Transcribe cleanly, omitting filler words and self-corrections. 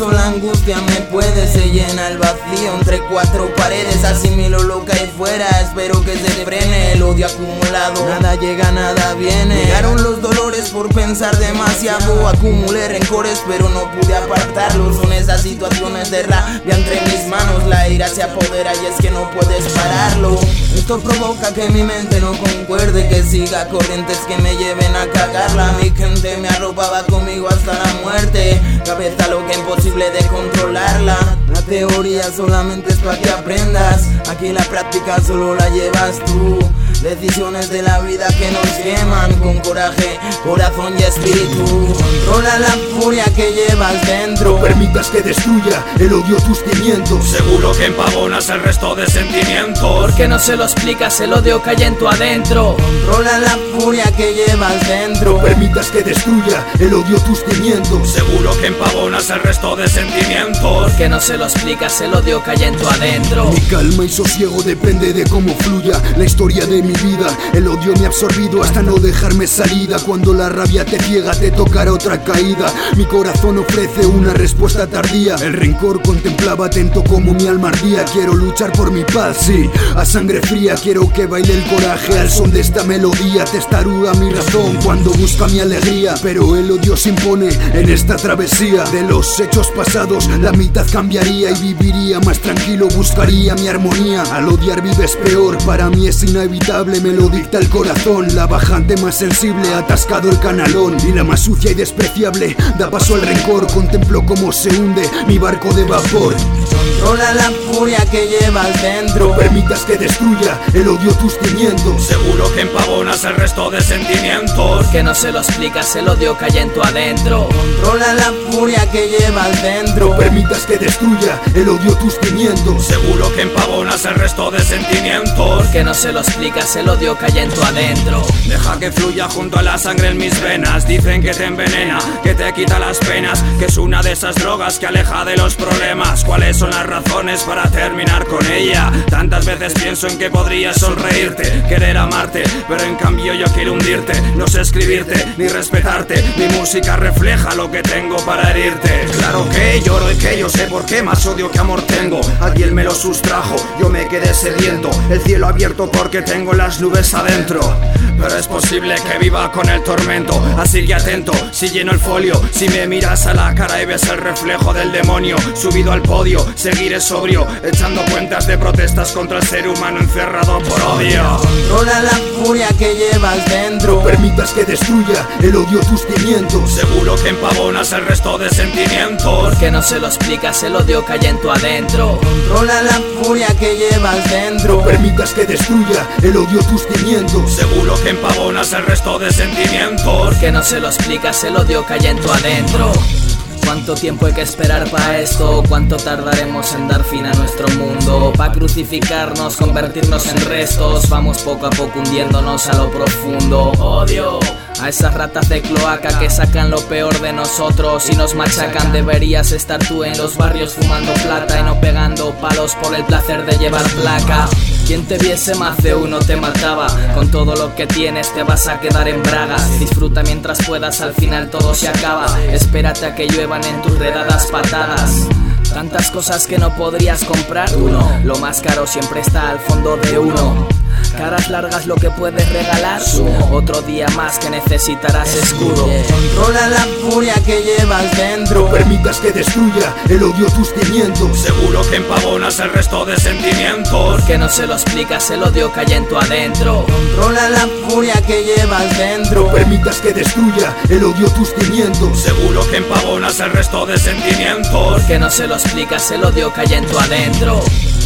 pienso la angustia me puede, se llena el vacío entre cuatro paredes. Asimilo lo que hay fuera, espero que se frene el odio acumulado. Nada llega, nada viene. Llegaron los dolores por pensar demasiado. Acumulé rencores pero no pude apartarlos. Son esas situaciones de rabia entre mis manos. La ira se apodera y es que no puedes pararlo. Esto provoca que mi mente no concuerde, que siga corrientes que me lleven a cagarla. Mi gente me arropaba conmigo hasta la muerte. Cabeza loca, imposible de controlarla. La teoría solamente es para que aprendas. Aquí la práctica solo la llevas tú. Decisiones de la vida que nos queman con coraje, corazón y espíritu. Controla la furia que llevas dentro. No permitas que destruya el odio tus cimientos. Seguro que empavonas el resto de sentimientos. Porque no se lo explicas el odio que hay en tu adentro. Controla la furia que llevas dentro. No permitas que destruya el odio tus cimientos. Seguro que empavonas el resto de sentimientos. Porque no se lo explicas el odio que hay en tu adentro. Mi calma y sosiego depende de cómo fluya la historia de mi vida. El odio me ha absorbido hasta no dejarme salida. Cuando la rabia te ciega te tocará otra caída. Mi corazón ofrece una respuesta tardía. El rencor contemplaba atento como mi alma ardía. Quiero luchar por mi paz, sí, a sangre fría. Quiero que baile el coraje al son de esta melodía. Testaruda mi razón cuando busca mi alegría. Pero el odio se impone en esta travesía. De los hechos pasados la mitad cambiaría y viviría más tranquilo, buscaría mi armonía. Al odiar vives peor, para mí es inevitable. Me lo dicta el corazón. La bajante más sensible ha atascado el canalón. Y la más sucia y despreciable da paso al rencor. Contemplo cómo se hunde mi barco de vapor. Controla la furia que llevas dentro. No permitas que destruya el odio tus cimientos. Seguro que empavonas el resto de sentimientos. Porque no se lo explicas el odio que hay en tu adentro. Controla la furia que llevas dentro. No permitas que destruya el odio tus cimientos. Seguro que empavonas el resto de sentimientos. Porque no se lo explicas el odio que hay en tu adentro. Deja que fluya junto a la sangre en mis venas. Dicen que te envenena, que te quita las penas, que es una de esas drogas que aleja de los problemas. ¿Cuáles son las razones para terminar con ella? Tantas veces pienso en que podría sonreírte, querer amarte, pero en cambio yo quiero hundirte. No sé escribirte, ni respetarte. Mi música refleja lo que tengo para herirte. Claro que lloro y que yo sé por qué más odio que amor tengo. Alguien me lo sustrajo, yo me quedé sediento. El cielo abierto porque tengo las nubes adentro. Pero es posible que viva con el tormento. Así que atento, si lleno el folio, si me miras a la cara y ves el reflejo del demonio. Subido al podio, seguiré sobrio, echando cuentas de protestas contra el ser humano encerrado por odio. Controla la furia que llevas dentro. No permitas que destruya el odio tus cimientos. Seguro que empavonas el resto de sentimientos. Porque no se lo explicas el odio que hay en tu adentro. Controla la furia que llevas dentro. No permitas que destruya el odio tus cimientos. Seguro que empavonas el resto de sentimientos. Porque no se lo explicas el odio que hay en tu adentro. ¿Cuánto tiempo hay que esperar para esto? ¿Cuánto tardaremos en dar fin a nuestro mundo? Pa' crucificarnos, convertirnos en restos. Vamos poco a poco hundiéndonos a lo profundo. Odio a esas ratas de cloaca que sacan lo peor de nosotros y nos machacan. Deberías estar tú en los barrios fumando plata y no pegando palos por el placer de llevar placa. Quien te viese más de uno te mataba. Con todo lo que tienes te vas a quedar en bragas. Disfruta mientras puedas, al final todo se acaba. Espérate a que lluevan en tus redadas patadas. Tantas cosas que no podrías comprar. Uno, lo más caro siempre está al fondo de uno. Caras largas lo que puedes regalar. Otro día más que necesitarás escudo. Controla la furia que llevas dentro. No permitas que destruya el odio tus cimientos. Seguro que empavonas el resto de sentimientos. Porque no se lo explicas el odio que hay en tu adentro. Controla la furia que llevas dentro. No permitas que destruya el odio tus cimientos. Seguro que empavonas el resto de sentimientos. Porque no se lo explicas el odio que hay en tu adentro.